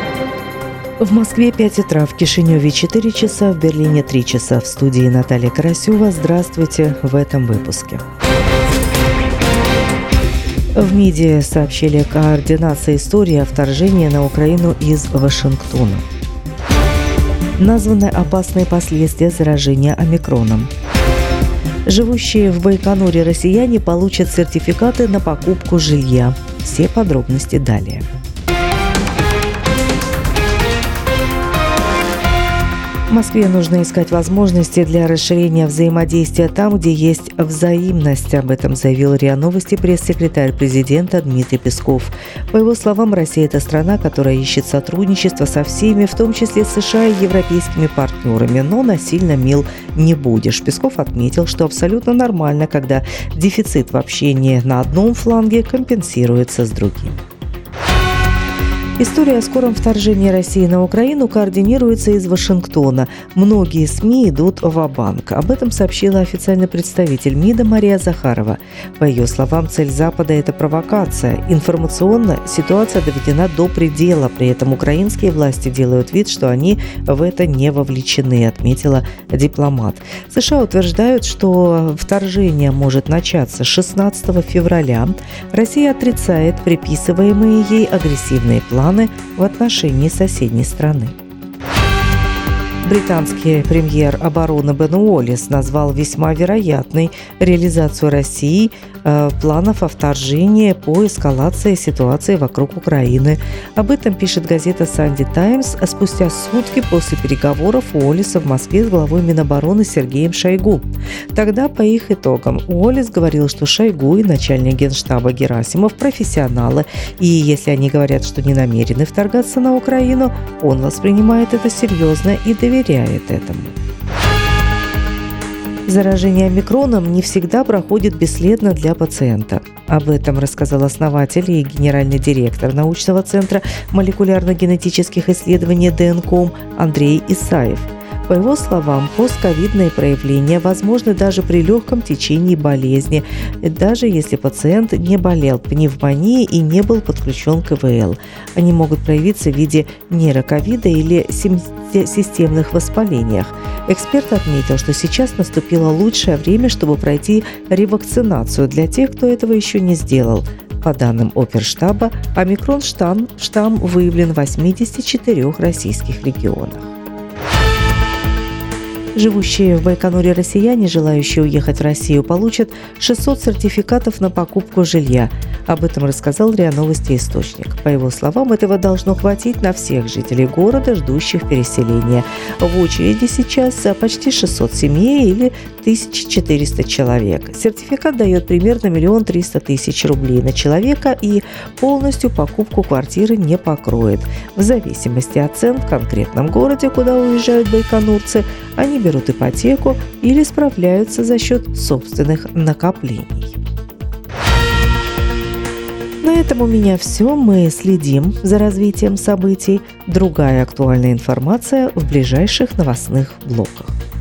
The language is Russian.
В Москве 5 утра, в Кишиневе 4 часа, в Берлине 3 часа. В студии Наталья Карасева. Здравствуйте в этом выпуске. В МИДе сообщили о координации истории о вторжении на Украину из Вашингтона. Названы опасные последствия заражения омикроном. Живущие в Байконуре россияне получат сертификаты на покупку жилья. Все подробности далее. В Москве нужно искать возможности для расширения взаимодействия там, где есть взаимность. Об этом заявил РИА Новости пресс-секретарь президента Дмитрий Песков. По его словам, Россия – это страна, которая ищет сотрудничество со всеми, в том числе с США и европейскими партнерами, но насильно мил не будешь. Песков отметил, что абсолютно нормально, когда дефицит в общении на одном фланге компенсируется с другим. История о скором вторжении России на Украину координируется из Вашингтона. Многие СМИ идут ва-банк. Об этом сообщила официальный представитель МИДа Мария Захарова. По ее словам, цель Запада – это провокация. Информационно ситуация доведена до предела. При этом украинские власти делают вид, что они в это не вовлечены, отметила дипломат. США утверждают, что вторжение может начаться 16 февраля. Россия отрицает приписываемые ей агрессивные планы в отношении соседней страны. Британский премьер обороны Бен Уоллес назвал весьма вероятной реализацию России планов о вторжении по эскалации ситуации вокруг Украины. Об этом пишет газета «Санди Таймс» спустя сутки после переговоров Уоллеса в Москве с главой Минобороны Сергеем Шойгу. Тогда, по их итогам, Уоллес говорил, что Шойгу и начальник Генштаба Герасимов – профессионалы, и если они говорят, что не намерены вторгаться на Украину, он воспринимает это серьезно и доверяет этому. Заражение омикроном не всегда проходит бесследно для пациента. Об этом рассказал основатель и генеральный директор научного центра молекулярно-генетических исследований ДНКом Андрей Исаев. По его словам, постковидные проявления возможны даже при легком течении болезни, даже если пациент не болел пневмонией и не был подключен к ИВЛ. Они могут проявиться в виде нейроковида или системных воспалениях. Эксперт отметил, что сейчас наступило лучшее время, чтобы пройти ревакцинацию для тех, кто этого еще не сделал. По данным Оперштаба, омикрон-штамм выявлен в 84 российских регионах. Живущие в Байконуре россияне, желающие уехать в Россию, получат 600 сертификатов на покупку жилья. Об этом рассказал РИА Новости источник. По его словам, этого должно хватить на всех жителей города, ждущих переселения. В очереди сейчас почти 600 семей или 1400 человек. Сертификат дает примерно 1 300 000 рублей на человека и полностью покупку квартиры не покроет. В зависимости от цен в конкретном городе, куда уезжают байконурцы, они берут ипотеку или справляются за счет собственных накоплений. На этом у меня все. Мы следим за развитием событий. Другая актуальная информация в ближайших новостных блоках.